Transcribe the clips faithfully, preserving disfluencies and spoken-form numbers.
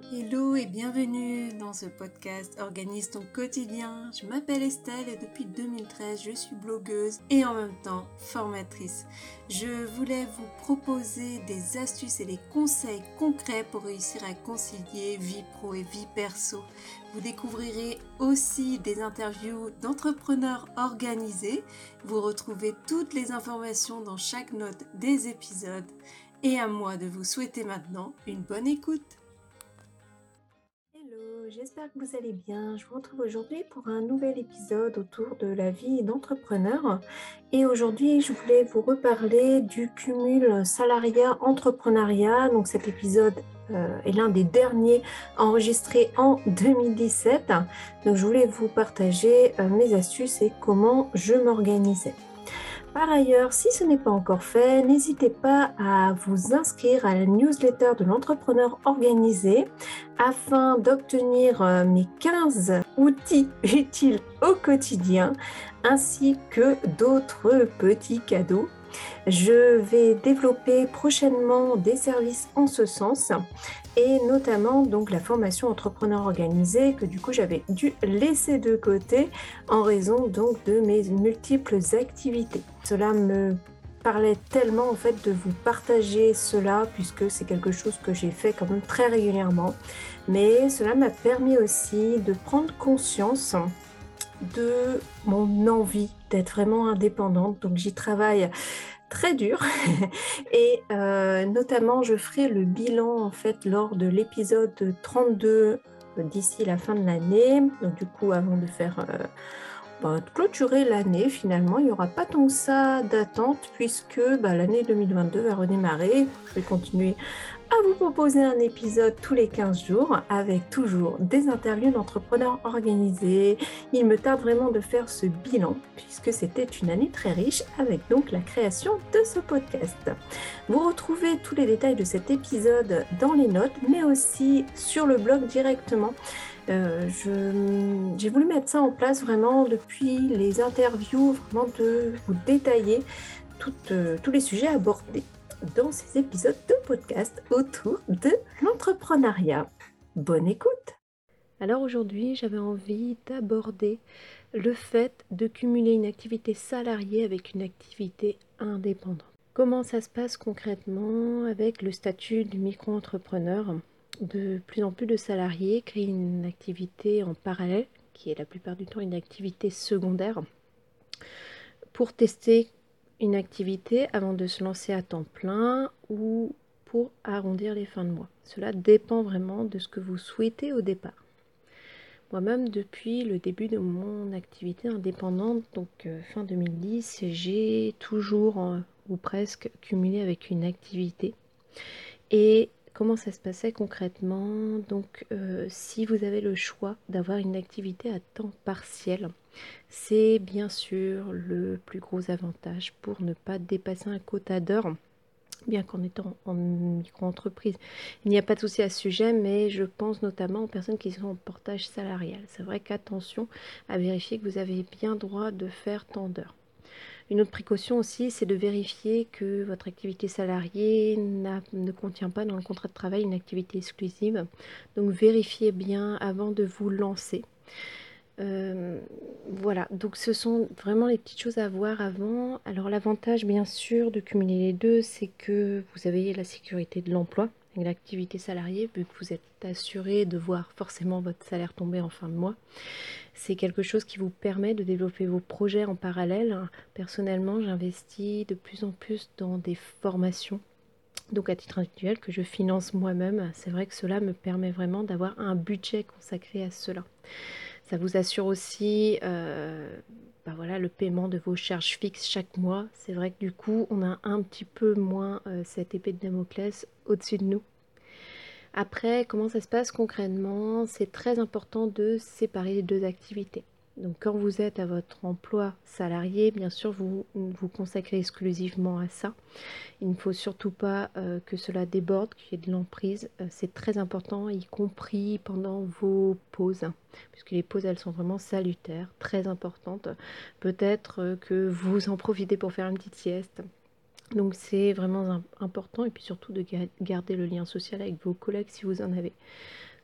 Hello et bienvenue dans ce podcast Organise ton quotidien. Je m'appelle Estelle et depuis deux mille treize, je suis blogueuse et en même temps formatrice. Je voulais vous proposer des astuces et des conseils concrets pour réussir à concilier vie pro et vie perso. Vous découvrirez aussi des interviews d'entrepreneurs organisés. Vous retrouvez toutes les informations dans chaque note des épisodes. Et à moi de vous souhaiter maintenant une bonne écoute. Hello, j'espère que vous allez bien. Je vous retrouve aujourd'hui pour un nouvel épisode autour de la vie d'entrepreneur. Et aujourd'hui, je voulais vous reparler du cumul salariat-entrepreneuriat. Donc cet épisode euh, est l'un des derniers enregistrés en deux mille dix-sept. Donc je voulais vous partager euh, mes astuces et comment je m'organisais. Par ailleurs, si ce n'est pas encore fait, n'hésitez pas à vous inscrire à la newsletter de l'entrepreneur organisé afin d'obtenir mes quinze outils utiles au quotidien ainsi que d'autres petits cadeaux. Je vais développer prochainement des services en ce sens et notamment donc la formation entrepreneur organisé que du coup j'avais dû laisser de côté en raison donc de mes multiples activités. Cela me parlait tellement en fait de vous partager cela puisque c'est quelque chose que j'ai fait quand même très régulièrement, mais cela m'a permis aussi de prendre conscience de mon envie d'être vraiment indépendante. Donc j'y travaille très dur et euh, notamment je ferai le bilan en fait lors de l'épisode trente-deux euh, d'ici la fin de l'année. Donc du coup avant de faire euh, bah, de clôturer l'année, finalement il n'y aura pas tant que ça d'attente puisque bah, l'année deux mille vingt-deux va redémarrer. Je vais continuer à vous proposer un épisode tous les quinze jours avec toujours des interviews d'entrepreneurs organisés. Il me tarde vraiment de faire ce bilan puisque c'était une année très riche avec donc la création de ce podcast. Vous retrouvez tous les détails de cet épisode dans les notes mais aussi sur le blog directement. Euh, je, j'ai voulu mettre ça en place vraiment depuis les interviews, vraiment de vous détailler toutes, euh, tous les sujets abordés dans ces épisodes de podcast autour de l'entrepreneuriat. Bonne écoute! Alors aujourd'hui, j'avais envie d'aborder le fait de cumuler une activité salariée avec une activité indépendante. Comment ça se passe concrètement avec le statut du micro-entrepreneur? De plus en plus de salariés créent une activité en parallèle, qui est la plupart du temps une activité secondaire, pour tester une activité avant de se lancer à temps plein ou pour arrondir les fins de mois. Cela dépend vraiment de ce que vous souhaitez au départ. Moi-même, depuis le début de mon activité indépendante, donc euh, fin deux mille dix, j'ai toujours euh, ou presque cumulé avec une activité. Et comment ça se passait concrètement? Donc, euh, si vous avez le choix d'avoir une activité à temps partiel, c'est bien sûr le plus gros avantage pour ne pas dépasser un quota d'heures, bien qu'en étant en micro-entreprise. Il n'y a pas de souci à ce sujet, mais je pense notamment aux personnes qui sont en portage salarial. C'est vrai qu'attention à vérifier que vous avez bien droit de faire tant d'heures. Une autre précaution aussi, c'est de vérifier que votre activité salariée n'a, ne contient pas dans le contrat de travail une activité exclusive. Donc vérifiez bien avant de vous lancer. Euh, voilà, donc ce sont vraiment les petites choses à voir avant. Alors l'avantage bien sûr de cumuler les deux, c'est que vous avez la sécurité de l'emploi et l'activité salariée, vu que vous êtes assuré de voir forcément votre salaire tomber en fin de mois. C'est quelque chose qui vous permet de développer vos projets en parallèle. Personnellement, j'investis de plus en plus dans des formations, donc à titre individuel, que je finance moi-même. C'est vrai que cela me permet vraiment d'avoir un budget consacré à cela. Ça vous assure aussi euh, bah voilà, le paiement de vos charges fixes chaque mois. C'est vrai que du coup, on a un petit peu moins euh, cette épée de Damoclès au-dessus de nous. Après, comment ça se passe concrètement? C'est très important de séparer les deux activités. Donc quand vous êtes à votre emploi salarié, bien sûr, vous vous consacrez exclusivement à ça. Il ne faut surtout pas euh, que cela déborde, qu'il y ait de l'emprise. Euh, c'est très important, y compris pendant vos pauses, hein, puisque les pauses, elles sont vraiment salutaires, très importantes. Peut-être euh, que vous en profitez pour faire une petite sieste. Donc c'est vraiment important, et puis surtout de garder le lien social avec vos collègues si vous en avez.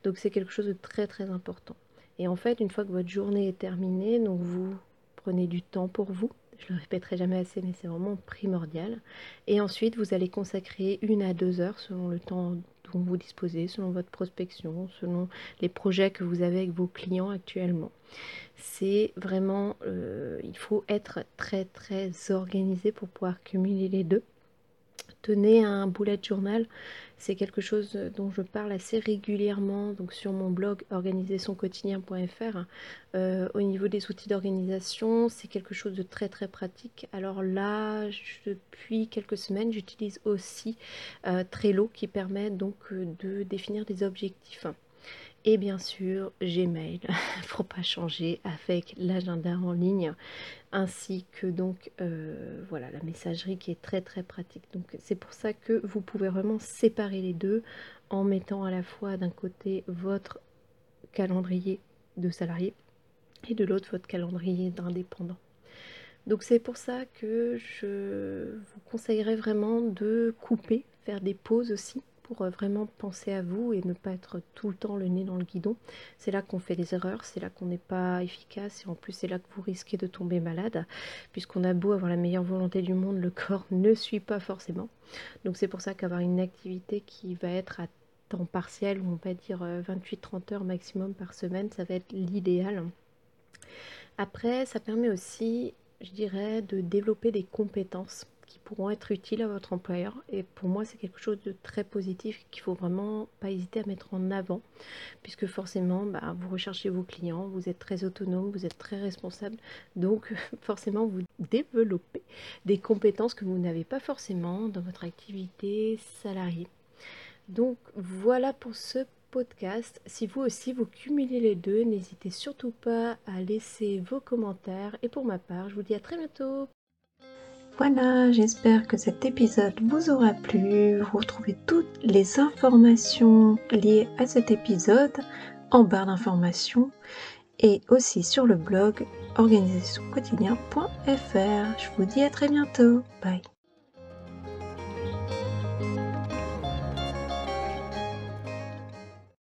Donc c'est quelque chose de très très important. Et en fait, une fois que votre journée est terminée, donc vous prenez du temps pour vous. Je le répéterai jamais assez, mais c'est vraiment primordial. Et ensuite, vous allez consacrer une à deux heures selon le temps dont vous disposez, selon votre prospection, selon les projets que vous avez avec vos clients actuellement. C'est vraiment, euh, il faut être très très organisé pour pouvoir cumuler les deux. Tenez un bullet journal, c'est quelque chose dont je parle assez régulièrement donc sur mon blog organiser son quotidien point f r. Euh, au niveau des outils d'organisation, c'est quelque chose de très très pratique. Alors là, je, depuis quelques semaines, j'utilise aussi euh, Trello qui permet donc de définir des objectifs. Et bien sûr, Gmail, pour pas changer, avec l'agenda en ligne, ainsi que donc euh, voilà la messagerie qui est très très pratique. Donc c'est pour ça que vous pouvez vraiment séparer les deux en mettant à la fois d'un côté votre calendrier de salarié et de l'autre votre calendrier d'indépendant. Donc c'est pour ça que je vous conseillerais vraiment de couper, faire des pauses aussi pour vraiment penser à vous et ne pas être tout le temps le nez dans le guidon. C'est là qu'on fait des erreurs, c'est là qu'on n'est pas efficace et en plus c'est là que vous risquez de tomber malade puisqu'on a beau avoir la meilleure volonté du monde, le corps ne suit pas forcément. Donc c'est pour ça qu'avoir une activité qui va être à temps partiel, ou on va dire vingt-huit à trente heures maximum par semaine, ça va être l'idéal. Après, ça permet aussi, je dirais, de développer des compétences qui pourront être utiles à votre employeur. Et pour moi, c'est quelque chose de très positif qu'il ne faut vraiment pas hésiter à mettre en avant, puisque forcément, bah, vous recherchez vos clients, vous êtes très autonome, vous êtes très responsable. Donc, forcément, vous développez des compétences que vous n'avez pas forcément dans votre activité salariée. Donc, voilà pour ce podcast. Si vous aussi vous cumulez les deux, n'hésitez surtout pas à laisser vos commentaires. Et pour ma part, je vous dis à très bientôt. Voilà, j'espère que cet épisode vous aura plu. Vous retrouvez toutes les informations liées à cet épisode en barre d'informations et aussi sur le blog organiser son quotidien point f r. Je vous dis à très bientôt. Bye.